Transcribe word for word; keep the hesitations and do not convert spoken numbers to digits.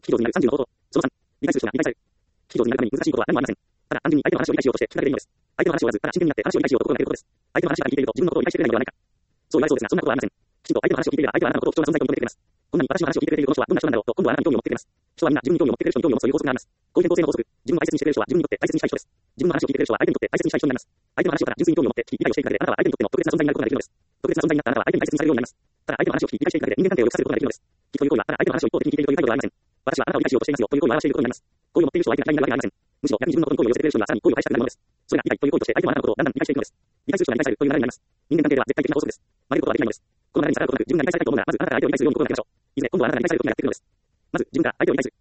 非常時になるさんじゅうの方法。そのさん、理解する人が理解される。非常時になるために難しいことは何もありません。ただ、単純に相手の話を理解しようとして聞かれているのです。相手の話を追わず、ただ真剣になって話を理解しようと心がけることです。相手の話が聞いていると自分のことを理解してくれないのではないか。そう言われそうですが、そんなことはありません。きちんと相手の話を聞いていれば、相手はあなたのことを貴重な存在と認めてくれます。こんなに私の話を聞いてくれているこの人はどんな人なんだろうと、今度はあなたに興味を持ってくれます。人はみんな自分に興味を持ってくれる人に興味を持つという法則があります。こういう健康性の法則、自分を大切にしてくれる人は自分にとって大切にしたい人です。自分の話を聞いてくれる人は相手にとって大切にしたい人になります。相手の話をただ純粋に興味を持って聞き、理解をしていくだけで、あなたは相手にとっての特別な存在になることができるのです。特別な存在になったあなたは相手に大切にされるようになります。ただ相手の話を聞き、理解していくだけで人間関係を良くさせることができるのです。聞きという行為は、ただ相手の話を一方的に聞いているという態度ではありません。私はあなたを理解しようとしていますよという行為を表していることになります。好意を持っている人は相手が嫌いになるわけがありません。むしろ逆に自分のことに好意を寄せてくれる人にはさらに好意を返したくなるのです。それが理解という行為として相手もあなたのことをだんだん理解していくのです。理解する人が理解されるという流れになります。人間関係では絶対的な法則です。曲げることはできないのです。この流れに逆らうことなく自分が理解されたいと思うなら、まずあなたが相手を理解するように心がけましょう。いずれ今度はあなたが理解される時がやってくるのです。まず自分が相手を理解する。